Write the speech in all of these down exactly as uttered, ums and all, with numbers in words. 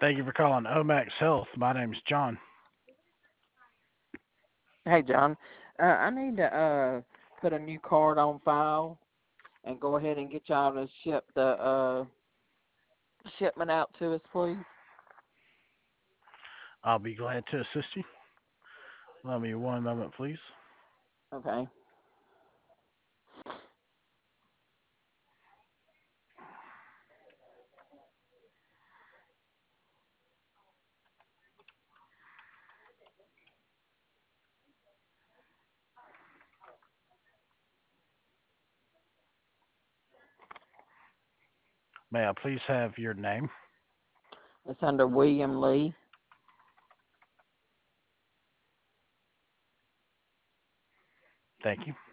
Thank you for calling Omax Health. My name's John. Hey, John. Uh, I need to uh, put a new card on file and go ahead and get y'all to ship the uh, shipment out to us, please. I'll be glad to assist you. Allow me one moment, please. Okay. May I please have your name? It's under William Lee. Thank you.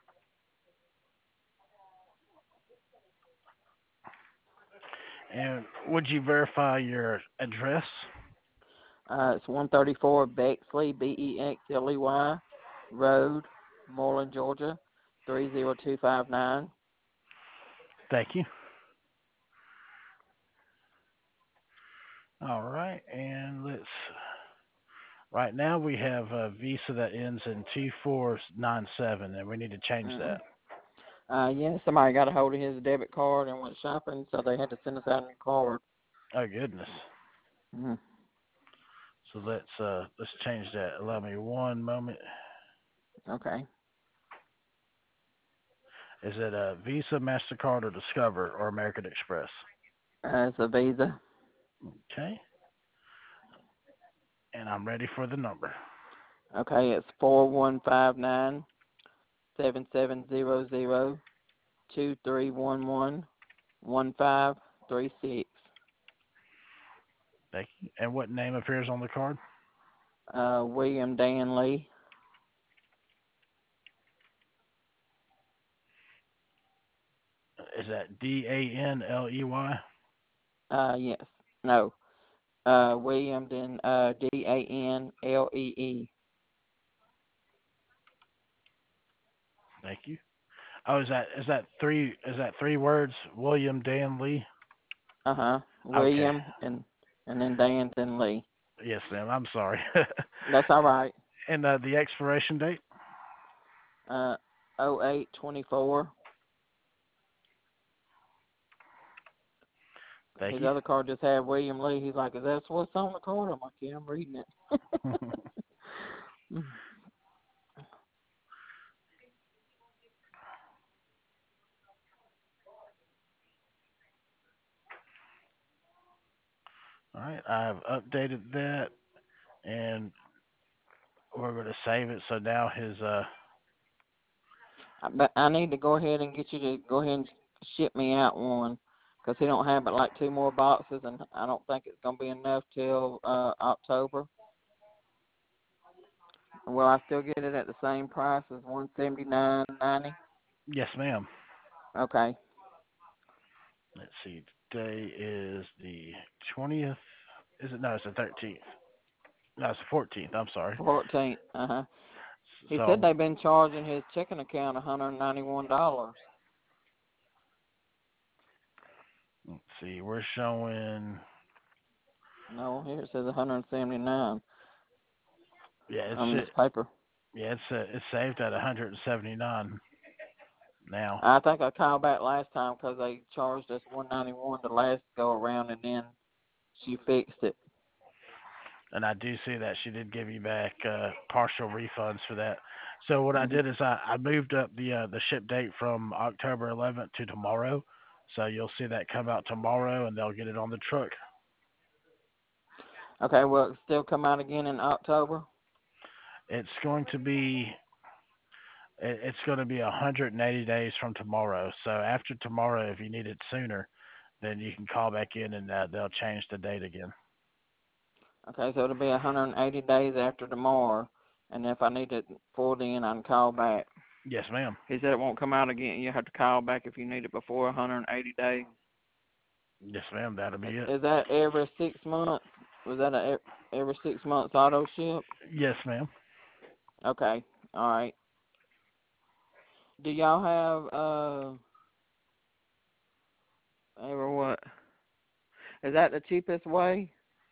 And would you verify your address? Uh, it's one thirty-four Bexley, B E X L E Y Road, Moreland, Georgia, three zero two five nine. Thank you. All right, and let's. Right now we have a visa that ends in two four nine seven, and we need to change Mm-mm. that. Uh, yeah, somebody got a hold of his debit card and went shopping, so they had to send us out a new card. Oh goodness. Mm-hmm. So let's uh let's change that. Allow me one moment. Okay. Is it a Visa, Mastercard, or Discover, or American Express? Uh, it's a Visa. Okay. And I'm ready for the number. Okay, it's four one five nine seven seven zero zero two three one one one five three six. Thank you. And what name appears on the card? Uh, William Dan Lee. Is that D A N L E Y? Uh, yes. No. Uh, William then uh D A N L E E. Thank you. Oh, is that is that three is that three words? William Dan Lee. Uh huh. Okay. William and and then Dan then Lee. Yes, ma'am. I'm sorry. That's all right. And uh, the expiration date? Uh, oh eight twenty four. Thank His you. other card just had William Lee. He's like, "Is that what's on the card?" I'm like, "Yeah, I'm reading it." All right. I've updated that, and we're going to save it. So now his uh. But I need to go ahead and get you to go ahead and ship me out one because he don't have but like two more boxes, and I don't think it's gonna be enough till uh, October. Will I still get it at the same price as one seventy nine ninety? Yes, ma'am. Okay. Let's see. Today is the twentieth. Is it? No, it's the thirteenth. No, it's the fourteenth. I'm sorry. Fourteenth. Uh huh. He said So they've been charging his checking account one hundred ninety one dollars. let's see. We're showing. No, here it says one hundred seventy nine Yeah, on it's this paper. yeah, it's uh, it's saved at one hundred seventy-nine now. I think I called back last time because they charged us one ninety one the last go around, and then she fixed it. And I do see that she did give you back uh, partial refunds for that. So what I Mhm. did is I, I moved up the uh, the ship date from October eleventh to tomorrow. So you'll see that come out tomorrow, and they'll get it on the truck. Okay, well, it still come out again in October? It's going to be it- it's going to be one hundred eighty days from tomorrow. So after tomorrow, if you need it sooner, then you can call back in, and uh, they'll change the date again. Okay, so it'll be one hundred eighty days after tomorrow, and if I need it before then, I can call back. Yes, ma'am. He said it won't come out again. You have to call back if you need it before one hundred eighty days. Yes, ma'am. That'll be it. Is that every six months? Was that a ev- every six months auto ship? Yes, ma'am. Okay, all right. Do y'all have uh ever what? Is that the cheapest way?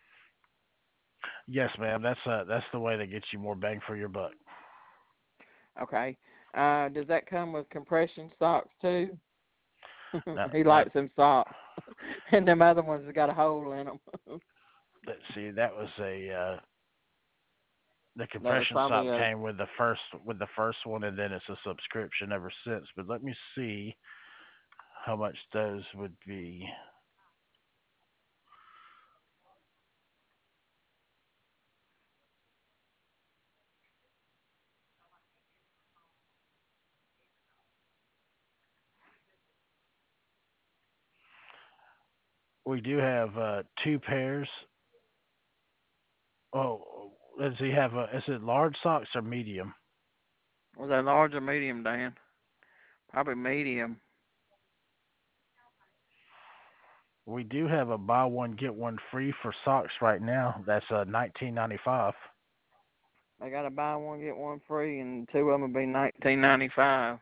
Yes, ma'am. That's uh that's the way that gets you more bang for your buck. Okay. Uh, does that come with compression socks too? Now, He now likes them socks, and them other ones that got a hole in them. let's see. That was a uh, the That was compression probably sock a. came with the first with the first one, and then it's a subscription ever since. But let me see how much those would be. We do have uh, two pairs. Oh, does he have a? Is it large socks or medium? Was that large or medium, Dan? Probably medium. We do have a buy one get one free for socks right now. That's uh nineteen ninety five. They got to buy one get one free, and two of them will be nineteen ninety five.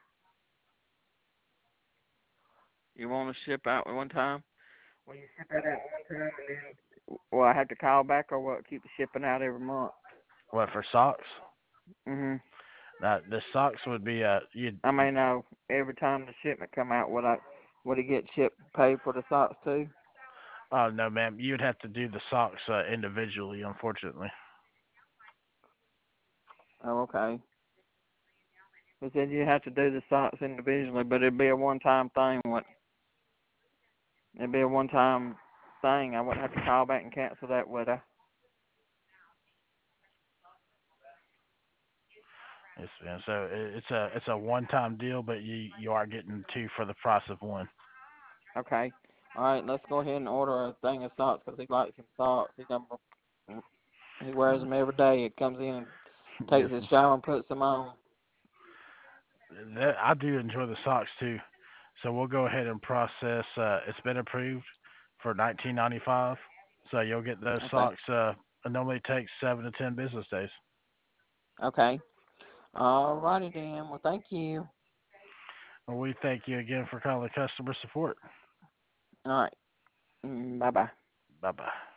You want to ship out at one time? Will you ship that out one time, and then will I have to call back, or will it keep the shipping out every month? What for socks? Mhm. Now the socks would be uh you. I mean, no. Every time the shipment come out, would I would it get shipped paid for the socks too? Oh no, ma'am. You'd have to do the socks uh, individually, unfortunately. Oh, okay. But then you have to do the socks individually, but it'd be a one-time thing. What? It'd be a one-time thing. I wouldn't have to call back and cancel that, would I? Yes, ma'am. So i- it's a it's a one time deal, but you you are getting two for the price of one. Okay. All right. Let's go ahead and order a thing of socks because he likes some socks. He done, he wears them every day. He comes in and Yes, takes his shower and puts them on. that, I do enjoy the socks too. So we'll go ahead and process. Uh, it's been approved for nineteen ninety five. So you'll get those Okay. socks. Uh, it normally takes seven to ten business days. Okay. All righty then. Well, thank you. Well, we thank you again for calling customer support. All right. Bye bye. Bye bye.